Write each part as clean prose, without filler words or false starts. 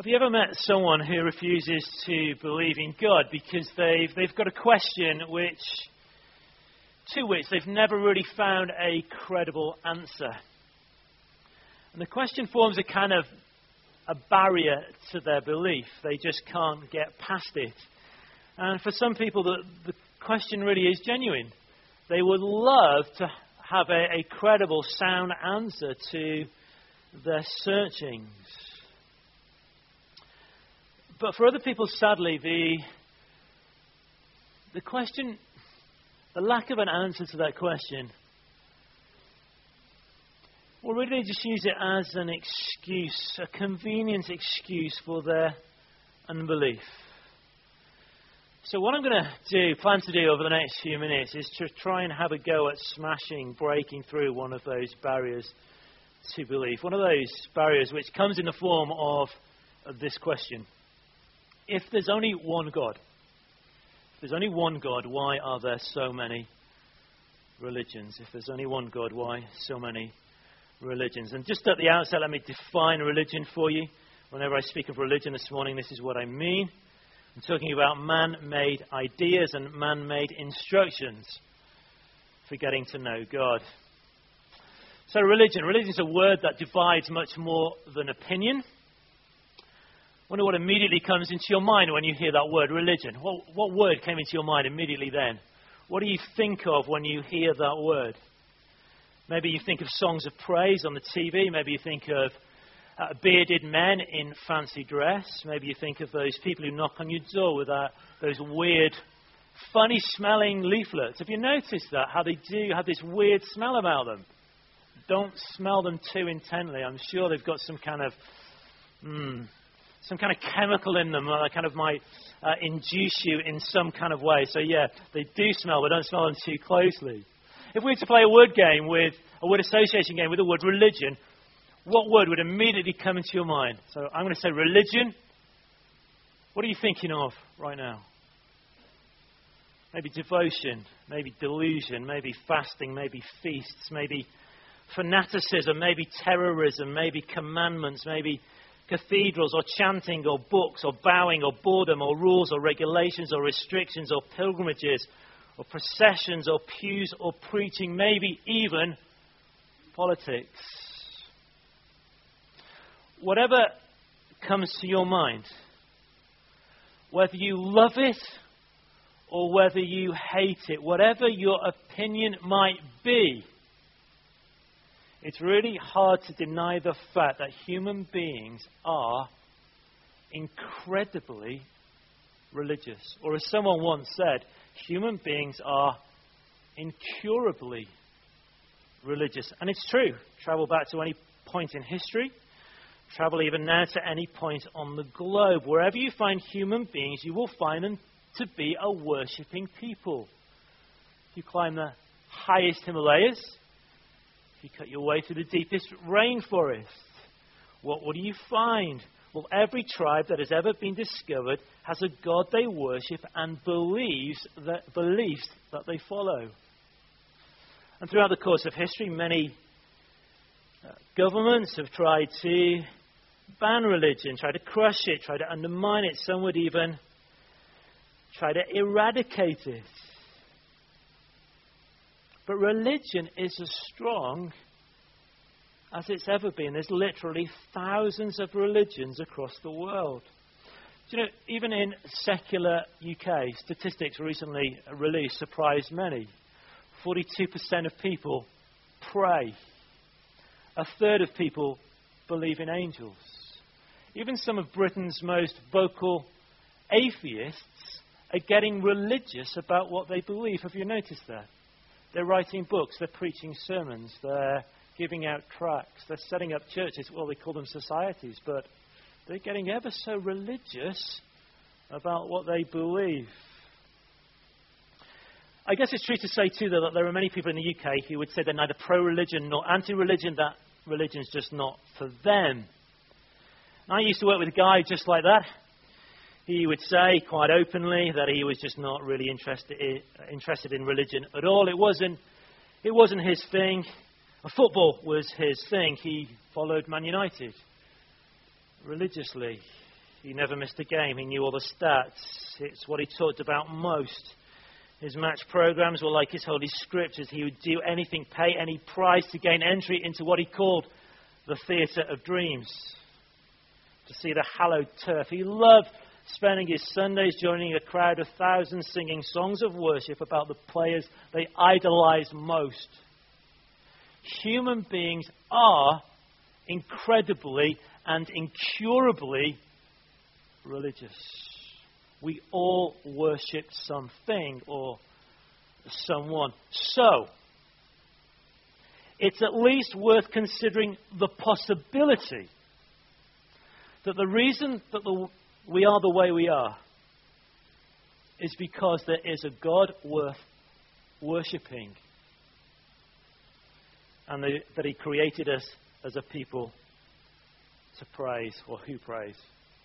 Have you ever met someone who refuses to believe in God because they've got a question to which they've never really found a credible answer? And the question forms a kind of a barrier to their belief. They just can't get past it. And for some people, the question really is genuine. They would love to have a credible, sound answer to their searchings. But for other people, sadly, the question, the lack of an answer to that question, well, really they just use it as an excuse, a convenient excuse for their unbelief. So what I'm going to plan to do over the next few minutes is to try and have a go at breaking through one of those barriers to belief. One of those barriers which comes in the form of this question. If there's only one God, why are there so many religions? If there's only one God, why so many religions? And just at the outset, let me define religion for you. Whenever I speak of religion this morning, this is what I mean. I'm talking about man-made ideas and man-made instructions for getting to know God. So religion is a word that divides much more than opinion. I wonder what immediately comes into your mind when you hear that word, religion. What word came into your mind immediately then? What do you think of when you hear that word? Maybe you think of songs of praise on the TV. Maybe you think of bearded men in fancy dress. Maybe you think of those people who knock on your door with those weird, funny-smelling leaflets. Have you noticed that? How they do have this weird smell about them? Don't smell them too intently. I'm sure they've got some kind of chemical in them that kind of might induce you in some kind of way. So yeah, they do smell, but don't smell them too closely. If we were to play a word association game with the word religion, what word would immediately come into your mind? So I'm going to say religion. What are you thinking of right now? Maybe devotion, maybe delusion, maybe fasting, maybe feasts, maybe fanaticism, maybe terrorism, maybe commandments, maybe cathedrals or chanting or books or bowing or boredom or rules or regulations or restrictions or pilgrimages or processions or pews or preaching, maybe even politics. Whatever comes to your mind, whether you love it or whether you hate it, whatever your opinion might be, it's really hard to deny the fact that human beings are incredibly religious. Or as someone once said, human beings are incurably religious. And it's true. Travel back to any point in history. Travel even now to any point on the globe. Wherever you find human beings, you will find them to be a worshipping people. If you climb the highest Himalayas, if you cut your way through the deepest rainforest, what do you find? Well, every tribe that has ever been discovered has a God they worship and beliefs that they follow. And throughout the course of history, many governments have tried to ban religion, tried to crush it, tried to undermine it. Some would even try to eradicate it. But religion is as strong as it's ever been. There's literally thousands of religions across the world. Do you know, even in secular UK, statistics recently released surprised many. 42% of people pray. A third of people believe in angels. Even some of Britain's most vocal atheists are getting religious about what they believe. Have you noticed that? They're writing books, they're preaching sermons, they're giving out tracts, they're setting up churches. Well, they call them societies, but they're getting ever so religious about what they believe. I guess it's true to say, too, that there are many people in the UK who would say they're neither pro-religion nor anti-religion, that religion's just not for them. And I used to work with a guy just like that. He would say quite openly that he was just not really interested in religion at all. It wasn't his thing. Football was his thing. He followed Man United religiously. He never missed a game. He knew all the stats. It's what he talked about most. His match programs were like his holy scriptures. He would do anything, pay any price to gain entry into what he called the theatre of dreams, to see the hallowed turf. He loved spending his Sundays joining a crowd of thousands singing songs of worship about the players they idolized most. Human beings are incredibly and incurably religious. We all worship something or someone. So, it's at least worth considering the possibility that the reason that we are the way we are is because there is a God worth worshipping, and that He created us as a people to praise, or who praise.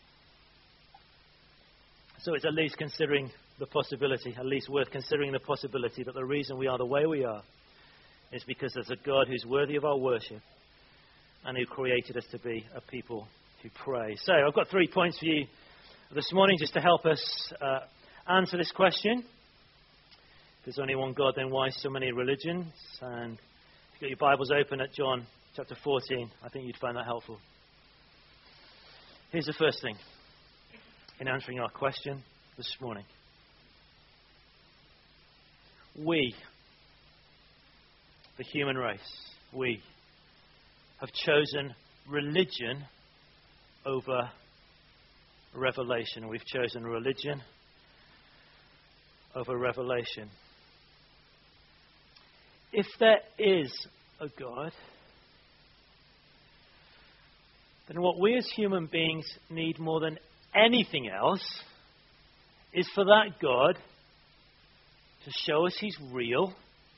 So it's at least considering the possibility, at least worth considering the possibility that the reason we are the way we are is because there's a God who's worthy of our worship and who created us to be a people who pray. So I've got 3 points for you this morning just to help us answer this question. If there's only one God, then why so many religions? And if you've got your Bibles open at John chapter 14, I think you'd find that helpful. Here's the first thing in answering our question this morning. We, the human race, we have chosen religion over revelation. We've chosen religion over revelation. If there is a God, then what we as human beings need more than anything else is for that God to show us He's real,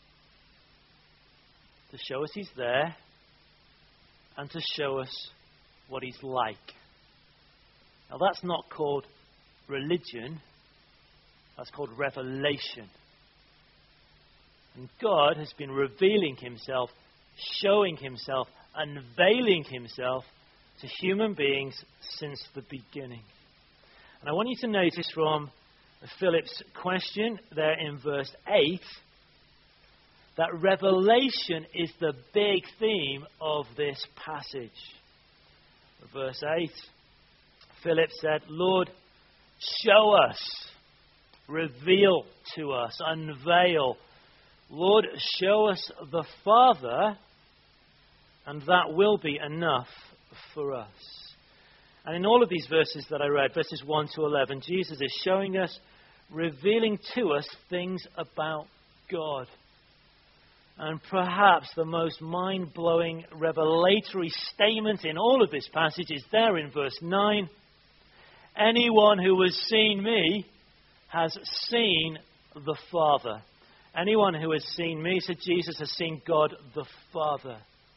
to show us He's there, and to show us what He's like. Now that's not called religion, that's called revelation. And God has been revealing Himself, showing Himself, unveiling Himself to human beings since the beginning. And I want you to notice from Philip's question there in verse 8 that revelation is the big theme of this passage. Verse 8, Philip said, Lord, show us, reveal to us, unveil. Lord, show us the Father, and that will be enough for us. And in all of these verses that I read, verses 1 to 11, Jesus is showing us, revealing to us things about God. And perhaps the most mind-blowing revelatory statement in all of this passage is there in verse 9. Anyone who has seen me has seen the Father. Anyone who has seen me, said Jesus, has seen God the Father.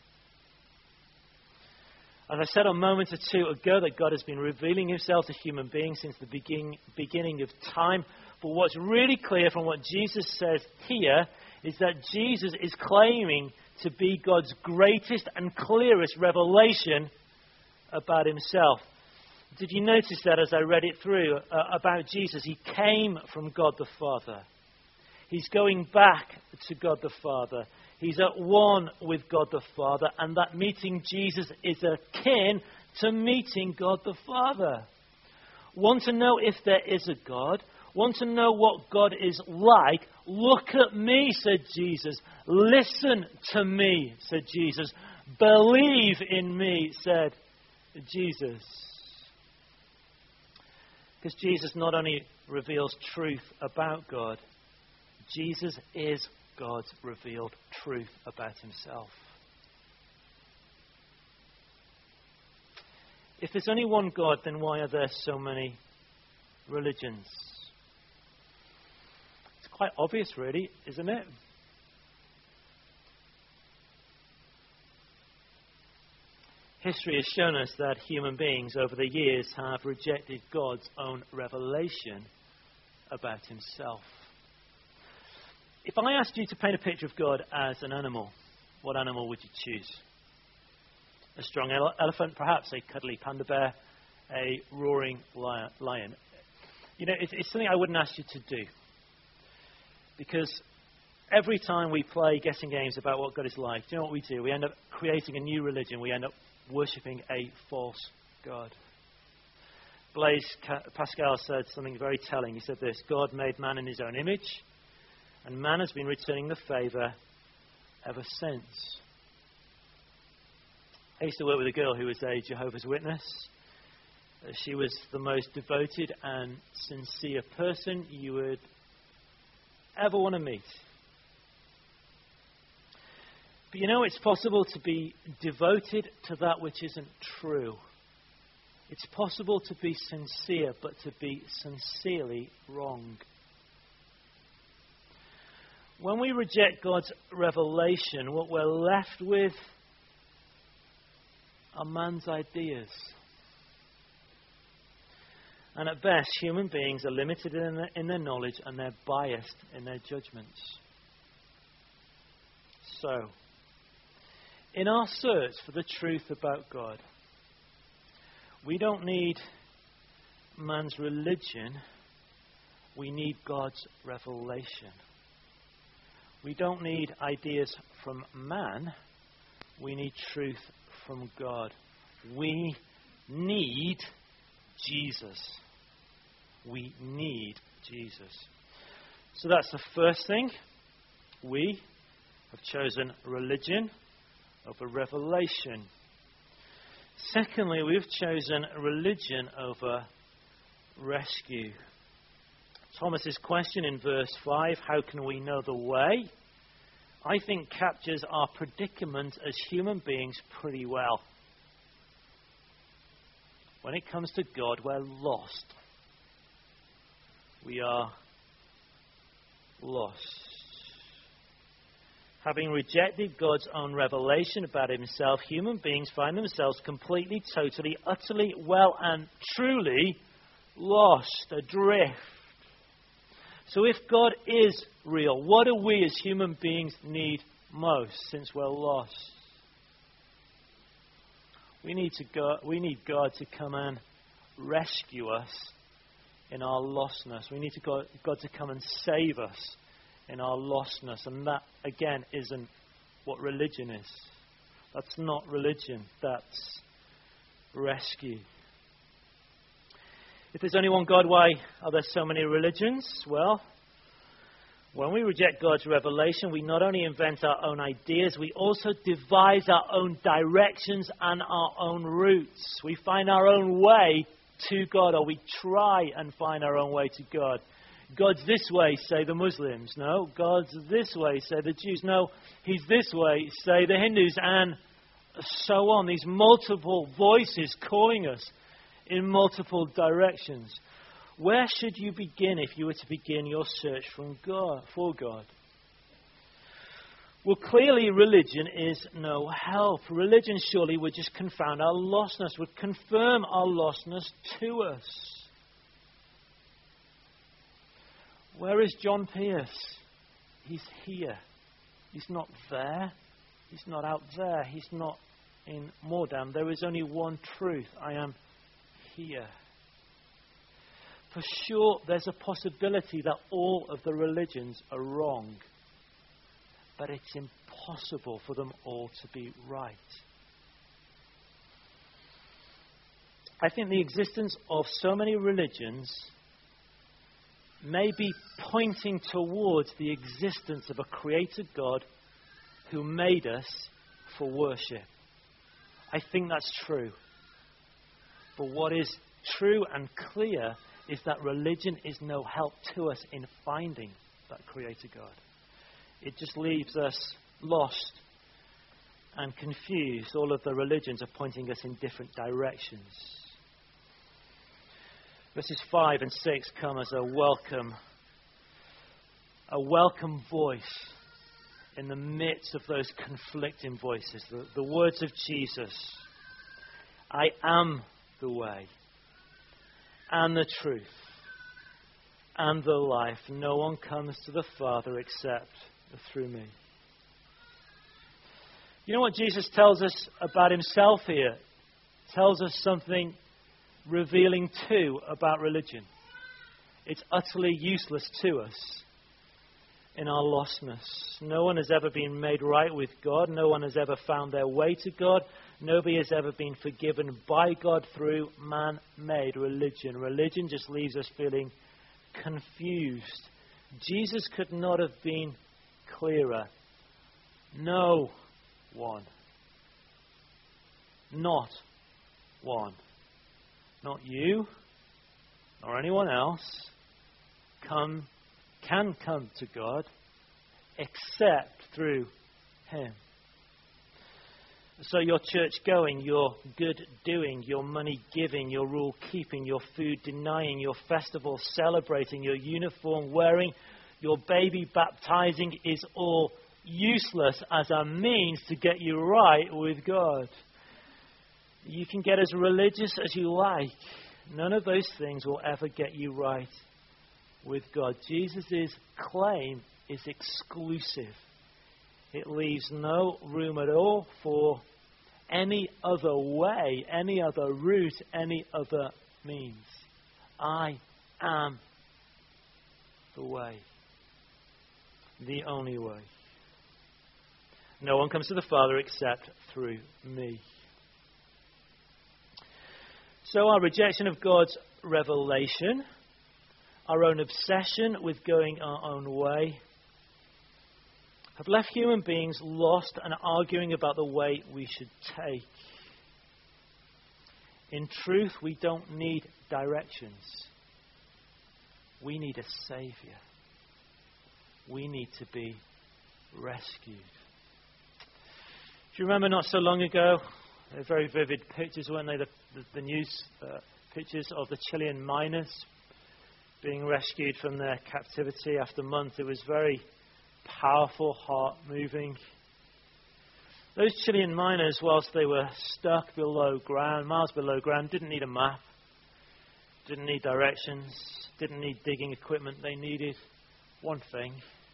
As I said a moment or two ago, that God has been revealing Himself to human beings since the beginning of time. But what's really clear from what Jesus says here is that Jesus is claiming to be God's greatest and clearest revelation about Himself. Did you notice that as I read it through about Jesus? He came from God the Father. He's going back to God the Father. He's at one with God the Father, and that meeting Jesus is akin to meeting God the Father. Want to know if there is a God? Want to know what God is like? Look at me, said Jesus. Listen to me, said Jesus. Believe in me, said Jesus. Because Jesus not only reveals truth about God, Jesus is God's revealed truth about Himself. If there's only one God, then why are there so many religions? It's quite obvious, really, isn't it? History has shown us that human beings over the years have rejected God's own revelation about Himself. If I asked you to paint a picture of God as an animal, what animal would you choose? A strong elephant, perhaps a cuddly panda bear, a roaring lion. You know, it's something I wouldn't ask you to do. Because every time we play guessing games about what God is like, do you know what we do? We end up creating a new religion. We end up worshipping a false God. Blaise Pascal said something very telling. He said this: God made man in his own image, and man has been returning the favour ever since. I used to work with a girl who was a Jehovah's Witness. She was the most devoted and sincere person you would ever want to meet. But you know, it's possible to be devoted to that which isn't true. It's possible to be sincere, but to be sincerely wrong. When we reject God's revelation, what we're left with are man's ideas. And at best, human beings are limited in their knowledge and they're biased in their judgments. So, in our search for the truth about God, we don't need man's religion, we need God's revelation. We don't need ideas from man, we need truth from God. We need Jesus. We need Jesus. So that's the first thing. We have chosen religion over revelation. Secondly, we've chosen religion over rescue. Thomas's question in verse 5, how can we know the way? I think captures our predicament as human beings pretty well. When it comes to God, we're lost. We are lost. Having rejected God's own revelation about himself, human beings find themselves completely, totally, utterly, well and truly lost, adrift. So if God is real, what do we as human beings need most since we're lost? We need God to come and rescue us in our lostness. We need God to come and save us in our lostness. And that, again, isn't what religion is. That's not religion. That's rescue. If there's only one God, why are there so many religions? Well, when we reject God's revelation, we not only invent our own ideas, we also devise our own directions and our own routes. We find our own way to God, or we try and find our own way to God. God's this way, say the Muslims. No, God's this way, say the Jews. No, He's this way, say the Hindus, and so on. These multiple voices calling us in multiple directions. Where should you begin if you were to begin your search for God? Well, clearly religion is no help. Religion surely would just confound our lostness, would confirm our lostness to us. Where is John Pierce? He's here. He's not there. He's not out there. He's not in Moordam. There is only one truth. I am here. For sure, there's a possibility that all of the religions are wrong. But it's impossible for them all to be right. I think the existence of so many religions may be pointing towards the existence of a creator God who made us for worship. I think that's true. But what is true and clear is that religion is no help to us in finding that creator God. It just leaves us lost and confused. All of the religions are pointing us in different directions. Verses 5 and 6 come as a welcome voice in the midst of those conflicting voices. The words of Jesus. I am the way and the truth and the life. No one comes to the Father except through me. You know what Jesus tells us about himself here? Tells us something revealing too about religion. It's utterly useless to us in our lostness. No one has ever been made right with God. No one has ever found their way to God. Nobody has ever been forgiven by God through man-made religion. Religion just leaves us feeling confused. Jesus could not have been clearer. No one. Not one. Not you, nor anyone else can come to God except through Him. So your church going, your good doing, your money giving, your rule keeping, your food denying, your festival celebrating, your uniform wearing, your baby baptizing is all useless as a means to get you right with God. You can get as religious as you like. None of those things will ever get you right with God. Jesus' claim is exclusive. It leaves no room at all for any other way, any other route, any other means. I am the way, the only way. No one comes to the Father except through me. So our rejection of God's revelation, our own obsession with going our own way, have left human beings lost and arguing about the way we should take. In truth, we don't need directions. We need a Saviour. We need to be rescued. Do you remember not so long ago, they're very vivid pictures, weren't they? The news pictures of the Chilean miners being rescued from their captivity after months. It was very powerful, heart-moving. Those Chilean miners, whilst they were stuck below ground, miles below ground, didn't need a map, didn't need directions, didn't need digging equipment. They needed one thing.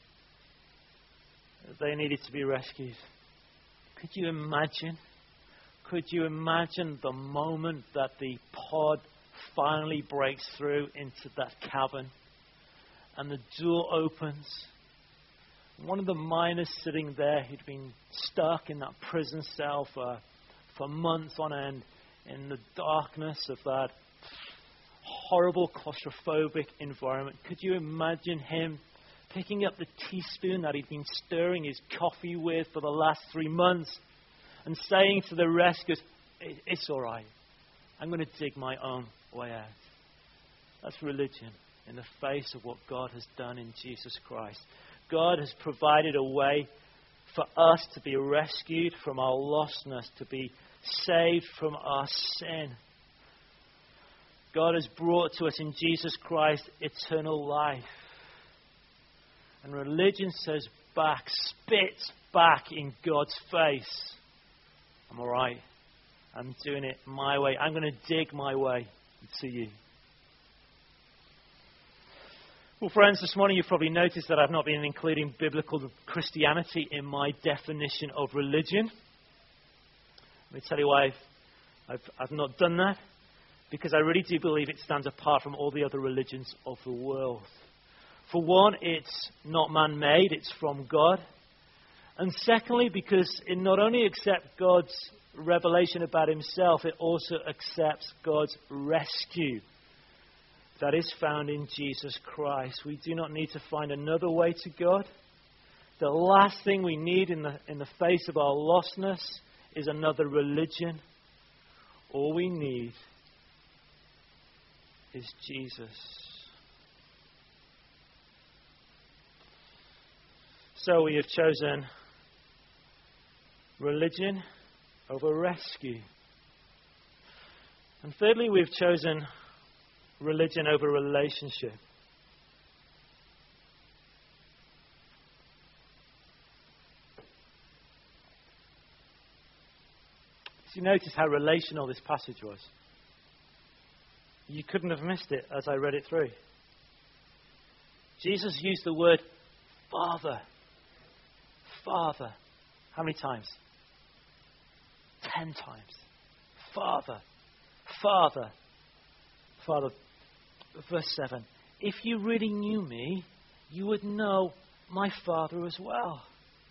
They needed to be rescued. Could you imagine? Could you imagine the moment that the pod finally breaks through into that cabin and the door opens? One of the miners sitting there, who'd been stuck in that prison cell for months on end in the darkness of that horrible claustrophobic environment. Could you imagine him picking up the teaspoon that he'd been stirring his coffee with for the last 3 months and saying to the rescuers, "It's all right. I'm going to dig my own way out." That's religion in the face of what God has done in Jesus Christ. God has provided a way for us to be rescued from our lostness, to be saved from our sin. God has brought to us in Jesus Christ eternal life. And religion says back, spits back in God's face, "I'm all right. I'm doing it my way. I'm going to dig my way to you." Well, friends, this morning you've probably noticed that I've not been including biblical Christianity in my definition of religion. Let me tell you why I've not done that. Because I really do believe it stands apart from all the other religions of the world. For one, it's not man-made, it's from God. And secondly, because it not only accepts God's revelation about himself, it also accepts God's rescue that is found in Jesus Christ. We do not need to find another way to God. The last thing we need in the face of our lostness is another religion. All we need is Jesus. So we have chosen religion over rescue. And thirdly, we've chosen religion over relationship. Did you notice how relational this passage was? You couldn't have missed it as I read it through. Jesus used the word Father. Father. How many times? 10 times. Father. Father. Father. Verse 7. If you really knew me, you would know my Father as well.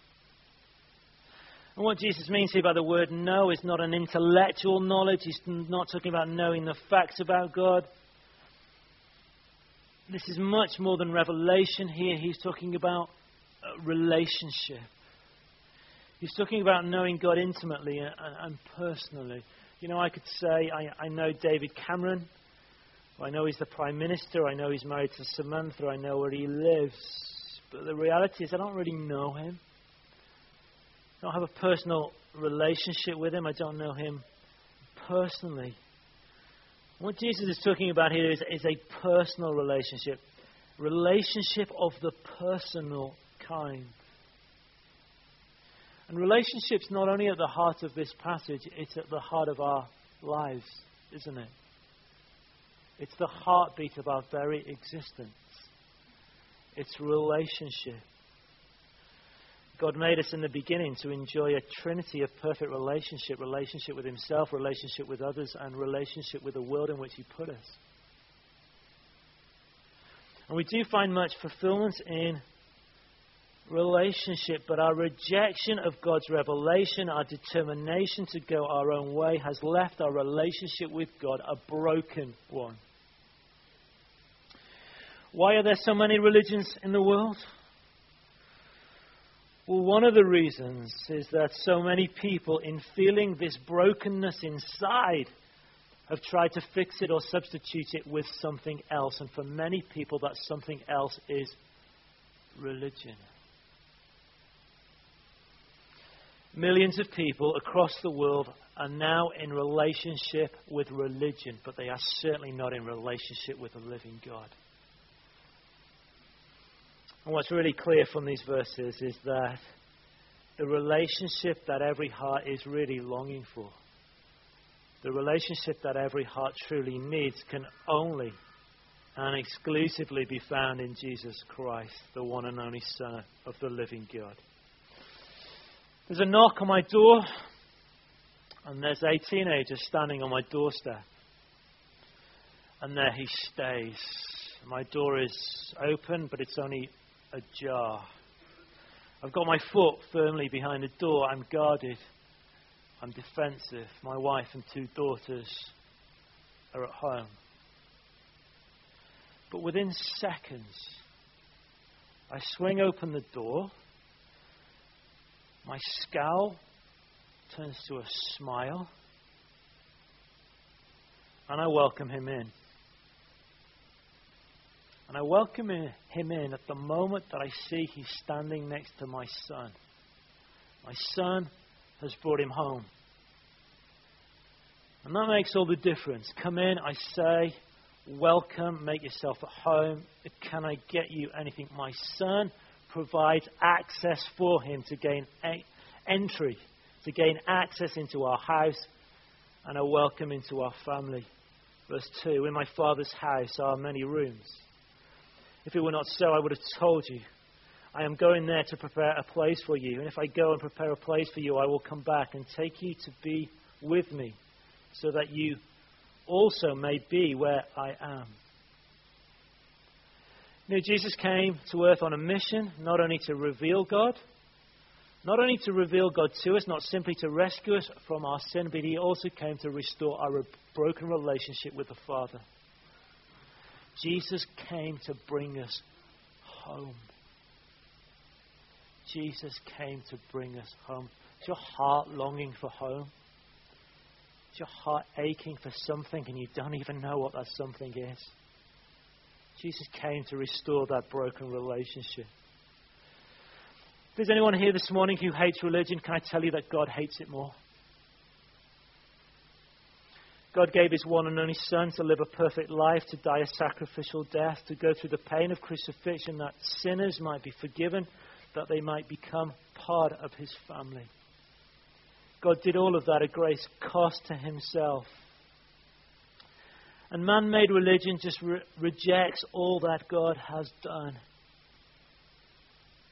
And what Jesus means here by the word know is not an intellectual knowledge. He's not talking about knowing the facts about God. This is much more than revelation here. He's talking about a relationship. He's talking about knowing God intimately and personally. You know, I could say, I know David Cameron. I know he's the Prime Minister. I know he's married to Samantha. I know where he lives. But the reality is I don't really know him. I don't have a personal relationship with him. I don't know him personally. What Jesus is talking about here is a personal relationship. Relationship of the personal kind. And relationship's not only at the heart of this passage, it's at the heart of our lives, isn't it? It's the heartbeat of our very existence. It's relationship. God made us in the beginning to enjoy a trinity of perfect relationship. Relationship with himself, relationship with others, and relationship with the world in which he put us. And we do find much fulfillment in relationship, but our rejection of God's revelation, our determination to go our own way, has left our relationship with God a broken one. Why are there so many religions in the world? Well, one of the reasons is that so many people, in feeling this brokenness inside, have tried to fix it or substitute it with something else. And for many people, that something else is religion. Millions of people across the world are now in relationship with religion, but they are certainly not in relationship with the living God. And what's really clear from these verses is that the relationship that every heart is really longing for, the relationship that every heart truly needs, can only and exclusively be found in Jesus Christ, the one and only Son of the living God. There's a knock on my door, and there's a teenager standing on my doorstep. And there he stays. My door is open, but it's only ajar. I've got my foot firmly behind the door. I'm guarded. I'm defensive. My wife and 2 daughters are at home. But within seconds, I swing open the door. My scowl turns to a smile, and I welcome him in. And I welcome him in at the moment that I see he's standing next to my son. My son has brought him home. And that makes all the difference. Come in, I say, welcome, make yourself at home. Can I get you anything? My son provides access for him to gain entry, to gain access into our house, and a welcome into our family. Verse 2, in my Father's house are many rooms. If it were not so, I would have told you. I am going there to prepare a place for you. And if I go and prepare a place for you, I will come back and take you to be with me, so that you also may be where I am. You know, Jesus came to earth on a mission, not only to reveal God, not only to reveal God to us, not simply to rescue us from our sin, but he also came to restore our broken relationship with the Father. Jesus came to bring us home. Jesus came to bring us home. Is your heart longing for home? Is your heart aching for something and you don't even know what that something is? Jesus came to restore that broken relationship. If there's anyone here this morning who hates religion, can I tell you that God hates it more? God gave his one and only Son to live a perfect life, to die a sacrificial death, to go through the pain of crucifixion that sinners might be forgiven, that they might become part of his family. God did all of that at great cost to himself. And man-made religion just rejects all that God has done.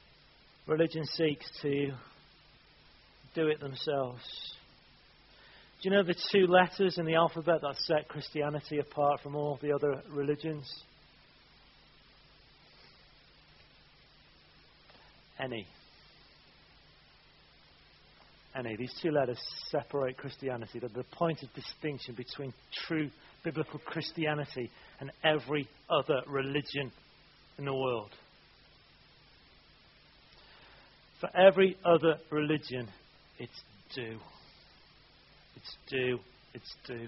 Religion seeks to do it themselves. Do you know the two letters in the alphabet that set Christianity apart from all the other religions? N-E. N-E. These two letters separate Christianity. They're the point of distinction between true biblical Christianity and every other religion in the world. For every other religion, it's do. It's do. It's do.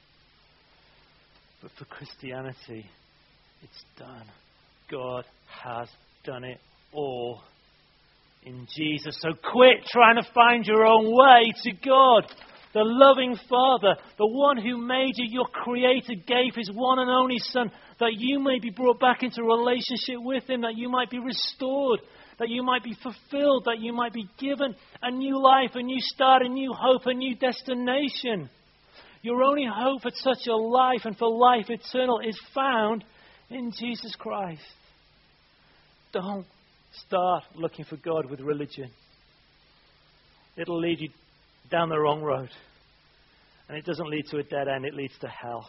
But for Christianity, it's done. God has done it all in Jesus. So quit trying to find your own way to God. The loving Father, the one who made you, your Creator, gave His one and only Son that you may be brought back into relationship with Him, that you might be restored, that you might be fulfilled, that you might be given a new life, a new start, a new hope, a new destination. Your only hope for such a life and for life eternal is found in Jesus Christ. Don't start looking for God with religion. It'll lead you down the wrong road. And it doesn't lead to a dead end, it leads to hell.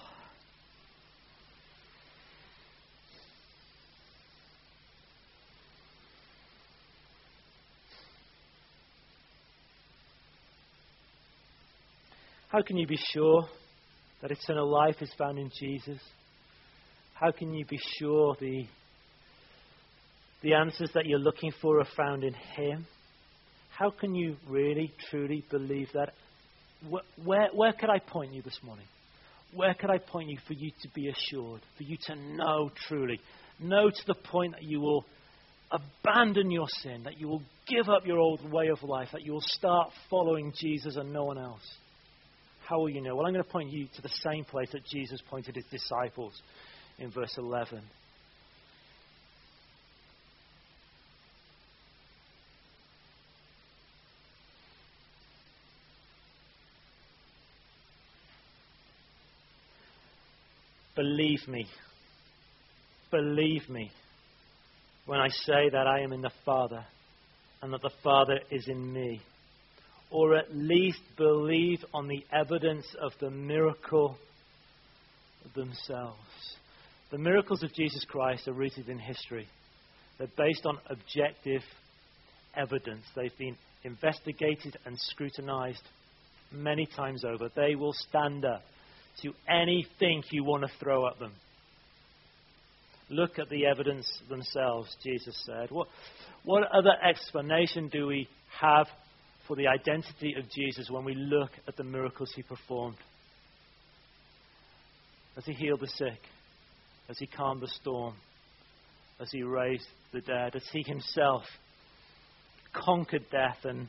How can you be sure that eternal life is found in Jesus? How can you be sure the answers that you're looking for are found in Him? How can you really, truly believe that? Where could I point you this morning? Where could I point you for you to be assured, for you to know truly? Know to the point that you will abandon your sin, that you will give up your old way of life, that you will start following Jesus and no one else. How will you know? Well, I'm going to point you to the same place that Jesus pointed His disciples in verse 11. Believe me when I say that I am in the Father and that the Father is in me. Or at least believe on the evidence of the miracle themselves. The miracles of Jesus Christ are rooted in history. They're based on objective evidence. They've been investigated and scrutinized many times over. They will stand up to anything you want to throw at them. Look at the evidence themselves, Jesus said. What other explanation do we have for the identity of Jesus when we look at the miracles He performed? As He healed the sick, as He calmed the storm, as He raised the dead, as He Himself conquered death and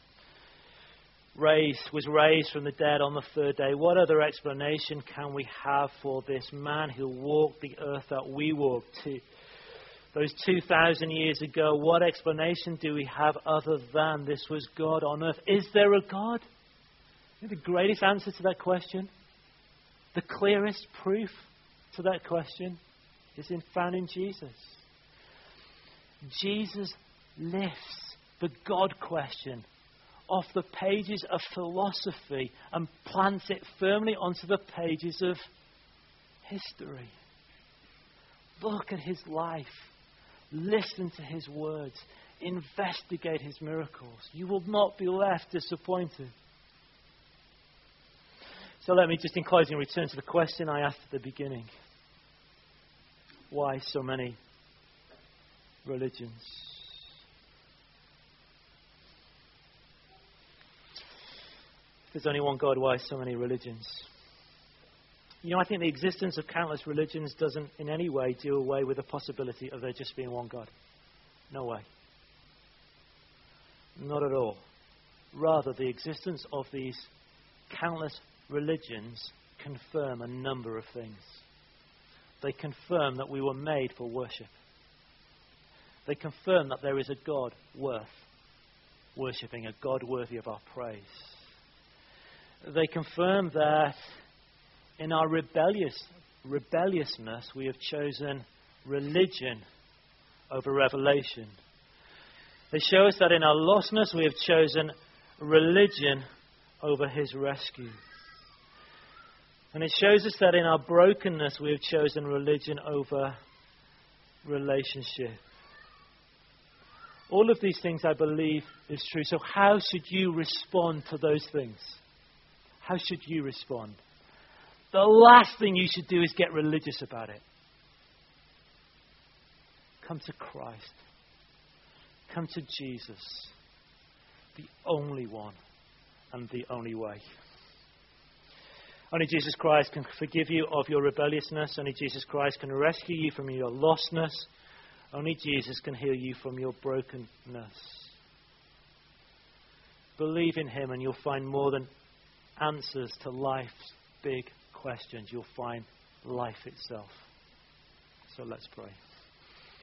was raised from the dead on the third day. What other explanation can we have for this man who walked the earth that we walked to? Those 2,000 years ago, what explanation do we have other than this was God on earth? Is there a God? The greatest answer to that question, the clearest proof to that question is found in Jesus. Jesus lifts the God question off the pages of philosophy and plants it firmly onto the pages of history. Look at His life. Listen to His words. Investigate His miracles. You will not be left disappointed. So let me just in closing return to the question I asked at the beginning. Why so many religions? If there's only one God, why so many religions? You know, I think the existence of countless religions doesn't in any way do away with the possibility of there just being one God. No way. Not at all. Rather, the existence of these countless religions confirm a number of things. They confirm that we were made for worship. They confirm that there is a God worth worshipping, a God worthy of our praise. They confirm that in our rebelliousness, we have chosen religion over revelation. They show us that in our lostness, we have chosen religion over His rescue. And it shows us that in our brokenness we have chosen religion over relationship. All of these things I believe is true. So how should you respond to those things? How should you respond? The last thing you should do is get religious about it. Come to Christ. Come to Jesus. The only one and the only way. Only Jesus Christ can forgive you of your rebelliousness. Only Jesus Christ can rescue you from your lostness. Only Jesus can heal you from your brokenness. Believe in him and you'll find more than answers to life's big questions. You'll find life itself. So let's pray.